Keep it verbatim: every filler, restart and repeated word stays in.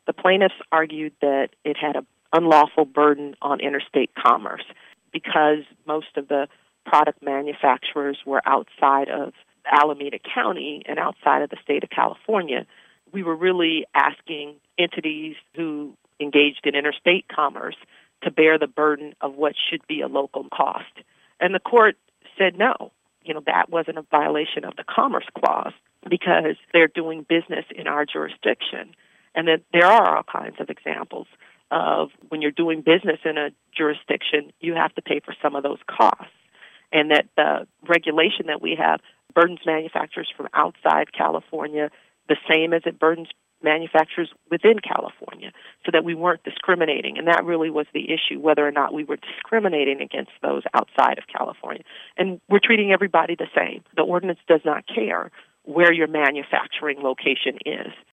The plaintiffs argued that it had an unlawful burden on interstate commerce because most of the product manufacturers were outside of Alameda County and outside of the state of California. We were really asking entities who engaged in interstate commerce to bear the burden of what should be a local cost. And the court said no. You know, that wasn't a violation of the Commerce Clause because they're doing business in our jurisdiction. And that there are all kinds of examples of when you're doing business in a jurisdiction, you have to pay for some of those costs. And that the regulation that we have burdens manufacturers from outside California the same as it burdens manufacturers within California, so that we weren't discriminating. And that really was the issue, whether or not we were discriminating against those outside of California. And we're treating everybody the same. The ordinance does not care where your manufacturing location is.